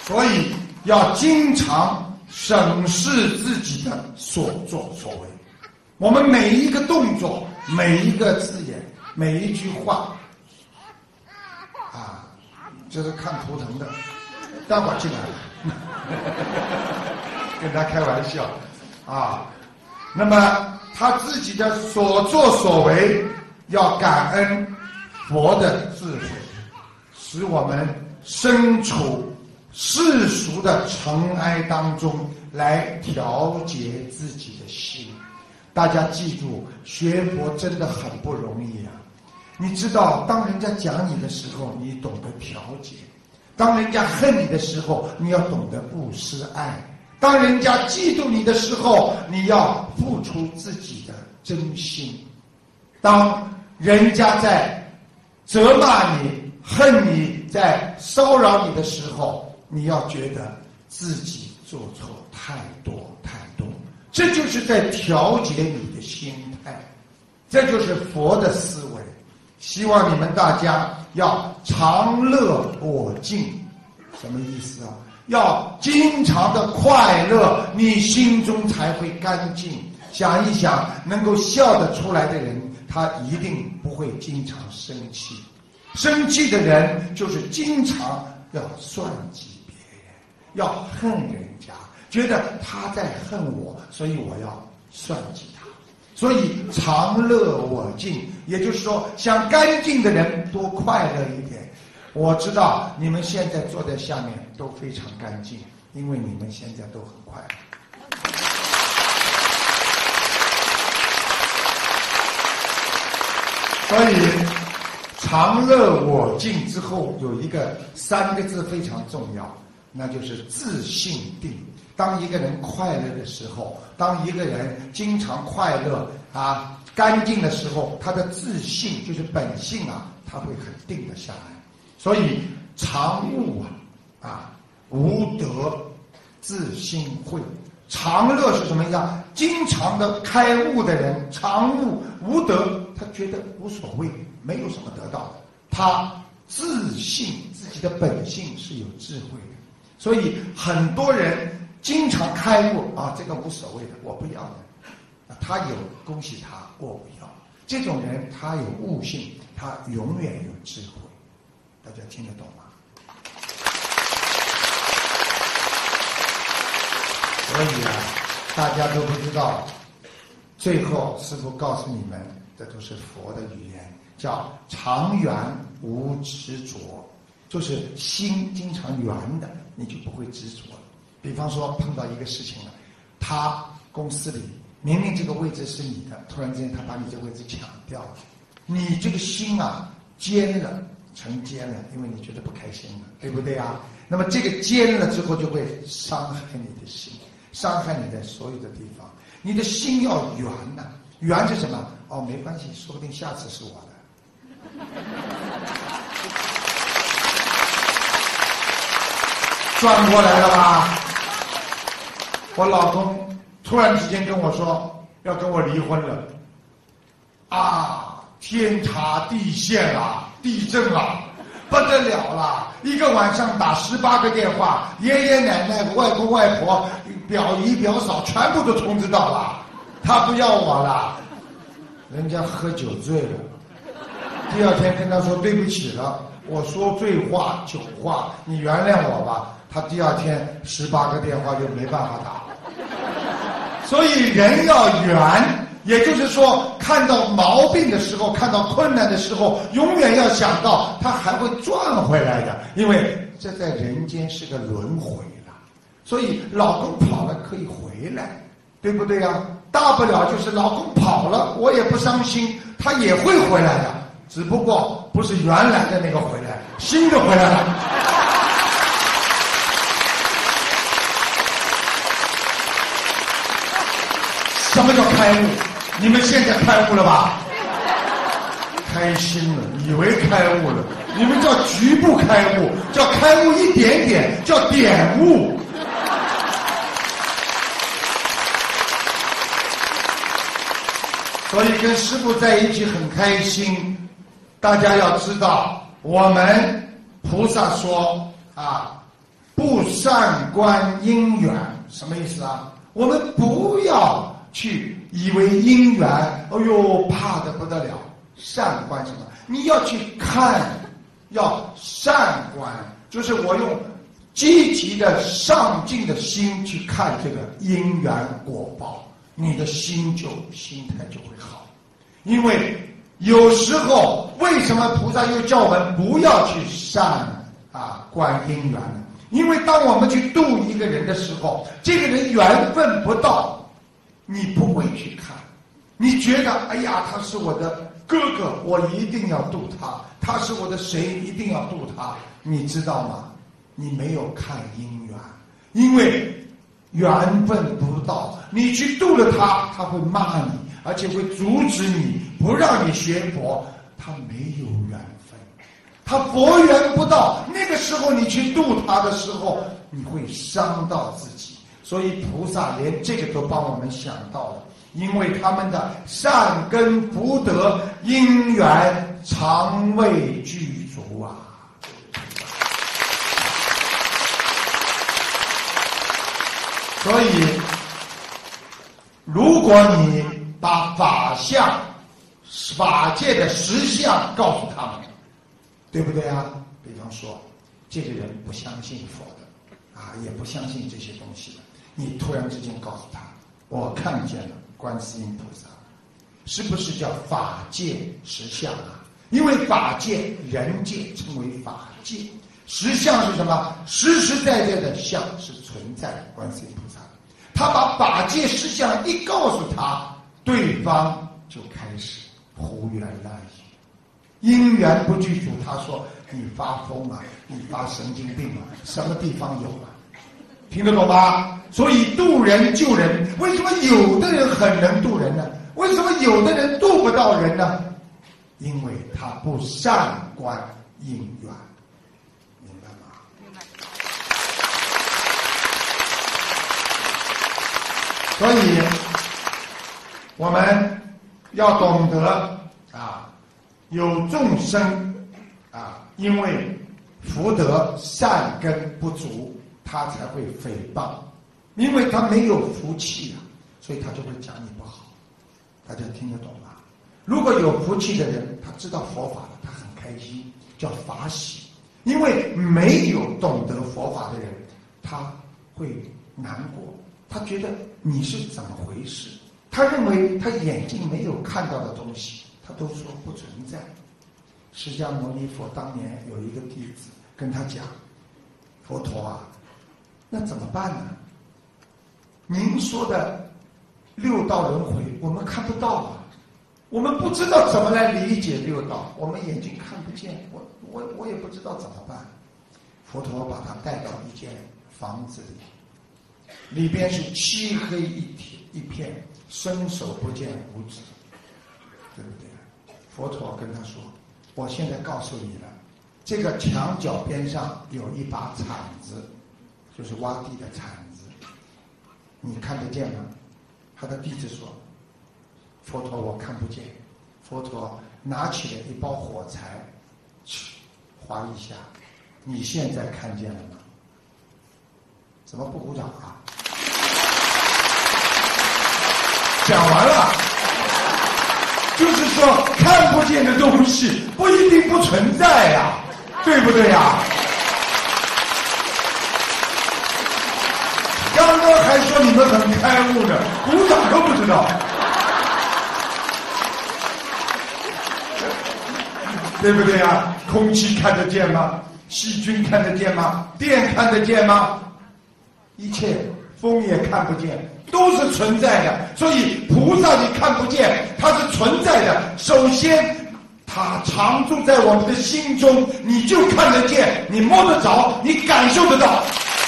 所以要经常审视自己的所作所为。我们每一个动作，每一个字眼，每一句话，啊，这是看图腾的，待会儿进来了，跟他开玩笑，啊，那么他自己的所作所为要感恩佛的智慧，使我们身处世俗的尘埃当中来调节自己的心。大家记住，学佛真的很不容易啊！你知道，当人家讲你的时候，你懂得调节；当人家恨你的时候，你要懂得布施爱；当人家嫉妒你的时候，你要付出自己的真心；当人家在责骂你、恨你、在骚扰你的时候，你要觉得自己做错太多太多。这就是在调节你的心态，这就是佛的思维。希望你们大家要常乐我净，什么意思啊？要经常的快乐，你心中才会干净。想一想，能够笑得出来的人，他一定不会经常生气。生气的人就是经常要算计别人，要恨人家，觉得他在恨我，所以我要算计他。所以常乐我净，也就是说，想干净的人多快乐一点。我知道你们现在坐在下面都非常干净，因为你们现在都很快乐。所以常乐我净之后有一个3个字非常重要，那就是自信定。当一个人快乐的时候，当一个人经常快乐啊、干净的时候，他的自信就是本性啊，他会很定得下来。所以常悟无德自心慧。常乐是什么样？经常的开悟的人，常悟无德，他觉得无所谓，没有什么得到的。他自信自己的本性是有智慧的。所以很多人经常开悟啊，这个无所谓的，我不要的。他有，恭喜他，我不要。这种人他有悟性，他永远有智慧。大家听得懂吗？所以大家都不知道，最后师父告诉你们，这都是佛的语言，叫常圆无执着，就是心经常圆的，你就不会执着了。比方说碰到一个事情了，他公司里明明这个位置是你的，突然之间他把你这个位置抢掉了，你这个心尖了，成尖了，因为你觉得不开心了，对不对啊？那么这个尖了之后就会伤害你的心，伤害你的所有的地方。你的心要圆圆是什么？没关系，说不定下次是我的。转过来了吧？我老公突然之间跟我说要跟我离婚了，天塌地陷了，地震了，不得了了！一个晚上打18个电话，爷爷奶奶、外公外婆、表姨表嫂全部都通知到了，他不要我了。人家喝酒醉了，第二天跟他说对不起了，我说醉话酒话，你原谅我吧。他第二天18个电话就没办法打了。所以人要圆，也就是说看到毛病的时候，看到困难的时候，永远要想到它还会转回来的，因为这在人间是个轮回了。所以老公跑了可以回来，对不对啊？大不了就是老公跑了，我也不伤心，他也会回来的，只不过不是原来的那个回来，新的回来了。什么叫开悟？你们现在开悟了吧？开心了，以为开悟了，你们叫局部开悟，叫开悟一点点，叫点悟。所以跟师父在一起很开心。大家要知道，我们菩萨说不不善观因缘，什么意思啊？我们不要去以为因缘，哎呦，怕得不得了。善观什么？你要去看，要善观，就是我用积极的上进的心去看这个因缘果报，你的心态就会好。因为有时候为什么菩萨又叫我们不要去善观因缘呢？因为当我们去度一个人的时候，这个人缘分不到，你不会去看，你觉得哎呀，他是我的哥哥，我一定要度他，他是我的谁，一定要度他。你知道吗？你没有看因缘，因为缘分不到，你去度了他，他会骂你，而且会阻止你，不让你学佛，他没有缘分，他佛缘不到，那个时候你去度他的时候，你会伤到自己。所以菩萨连这个都帮我们想到了，因为他们的善根福德因缘常未具足啊。所以如果你把法相法界的实相告诉他们，对不对啊？比方说这个人不相信佛的也不相信这些东西的，你突然之间告诉他，我看见了观世音菩萨，是不是叫法界实相啊？因为法界人界称为法界，实相是什么？实实在在的相是存在观世音菩萨。他把法界实相一告诉他，对方就开始胡言乱语，因缘不具足。他说你发疯啊，你发神经病啊，什么地方有啊？听得懂吗？所以度人救人，为什么有的人很能度人呢？为什么有的人度不到人呢？因为他不善观因缘，明白吗？明白。所以我们要懂得有众生因为福德善根不足，他才会诽谤，因为他没有福气所以他就会讲你不好。大家听得懂吗？如果有福气的人，他知道佛法了，他很开心，叫法喜。因为没有懂得佛法的人，他会难过，他觉得你是怎么回事，他认为他眼睛没有看到的东西，他都说不存在。释迦牟尼佛当年有一个弟子跟他讲，佛陀那怎么办呢？您说的六道轮回我们看不到我们不知道怎么来理解六道，我们眼睛看不见，我也不知道怎么办。佛陀把他带到一间房子里，里边是漆黑一片，伸手不见五指，对不对？佛陀跟他说，我现在告诉你了，这个墙角边上有一把铲子，就是挖地的铲子，你看得见吗？他的弟子说，佛陀我看不见。佛陀拿起了一包火柴，划一下，你现在看见了吗？怎么不鼓掌啊？讲完了，就是说看不见的东西不一定不存在呀，对不对呀？刚刚还说你们很开悟呢，鼓掌都不知道，对不对呀？空气看得见吗？细菌看得见吗？电看得见吗？一切风也看不见，都是存在的。所以菩萨你看不见，它是存在的。首先它常住在我们的心中，你就看得见，你摸得着，你感受得到。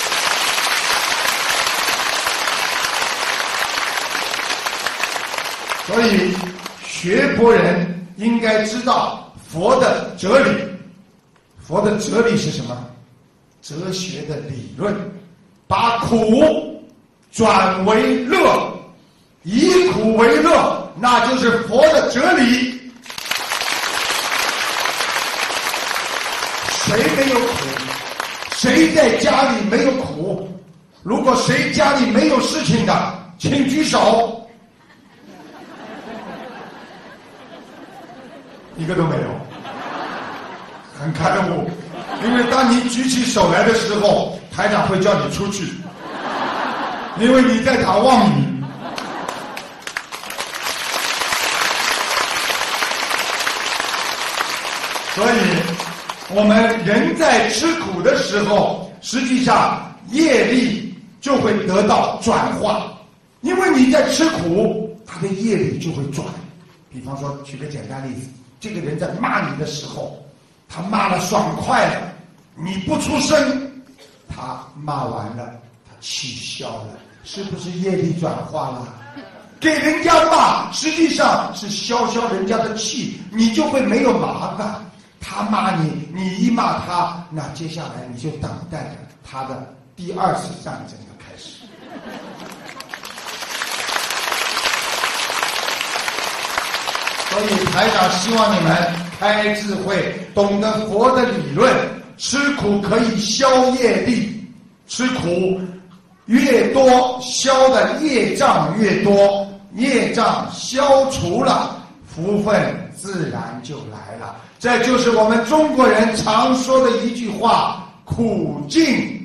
所以学佛人应该知道佛的哲理。佛的哲理是什么？哲学的理论，把苦转为乐，以苦为乐，那就是佛的哲理。谁没有苦？ 谁在家里没有苦？如果谁家里没有事情的，请举手。一个都没有，很开悟。因为当你举起手来的时候，台长会叫你出去，因为你在打妄语。所以我们人在吃苦的时候，实际上业力就会得到转化，因为你在吃苦，他的业力就会转。比方说，举个简单例子，这个人在骂你的时候，他骂了爽快了，你不出声，他骂完了，他气消了，是不是业力转化了？给人家骂，实际上是消人家的气，你就会没有麻烦。他骂你，你一骂他，那接下来你就等待着他的第二次战争的开始。所以台长希望你们开智慧，懂得佛的理论，吃苦可以消业力，吃苦越多，消的业障越多，业障消除了，福分自然就来了。这就是我们中国人常说的一句话：苦尽